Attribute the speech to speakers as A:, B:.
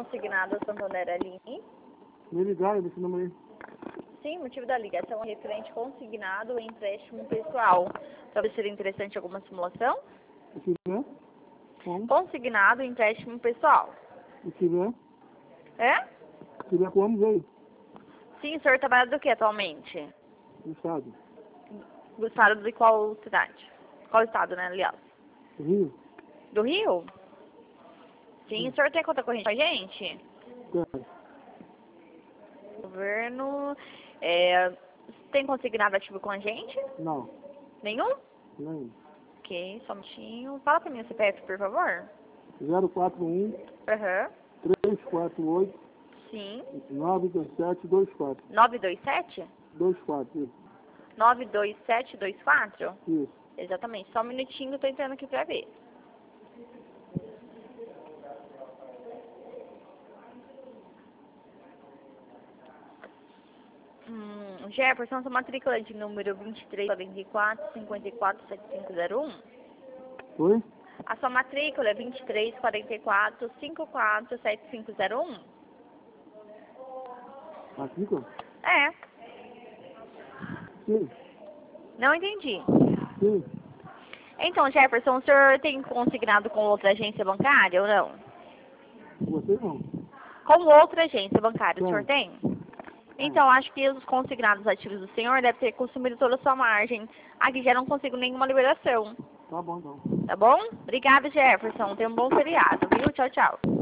A: consignado Santander Aline.
B: Me ligaram desse número aí.
A: Sim, motivo da ligação é referente consignado em empréstimo pessoal. Talvez seria interessante alguma simulação?
B: Se tiver, como?
A: Consignado em empréstimo pessoal.
B: Se tiver,
A: É?
B: se tiver como, veio.
A: Sim, o senhor trabalha do que atualmente?
B: No estado.
A: Do estado de qual cidade? Qual estado, né, aliás?
B: Rio.
A: Do Rio? Sim, o senhor tem conta corrente com a gente?
B: Tem.
A: Governo, tem consignado ativo com a gente?
B: Não.
A: Nenhum?
B: Nem.
A: Ok, só um minutinho. Fala pra mim o CPF, por favor.
B: 041
A: Aham.
B: 348
A: Sim.
B: 92724.
A: 927?
B: 24, isso.
A: 92724?
B: Isso.
A: Exatamente. Só um minutinho, tô entrando aqui pra ver. Jefferson, sua matrícula é de número 2344-547501.
B: Oi?
A: A sua matrícula é 2344-547501?
B: Matrícula?
A: É.
B: Sim.
A: Não entendi.
B: Sim.
A: Então, Jefferson, o senhor tem consignado com outra agência bancária ou não?
B: Você não.
A: Com outra agência bancária, o senhor
B: Tem.
A: tem? Então, acho que os consignados ativos do senhor devem ter consumido toda a sua margem. Aqui já não consigo nenhuma liberação.
B: Tá bom, então.
A: Tá bom? Obrigada, Jefferson. Tenha um bom feriado, viu? Tchau, tchau.